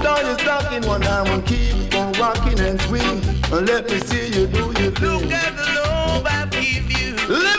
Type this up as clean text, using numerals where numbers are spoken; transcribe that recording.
down your stocking one time and keep on rocking and swing. And let me see you do your thing. Look at the love I give you.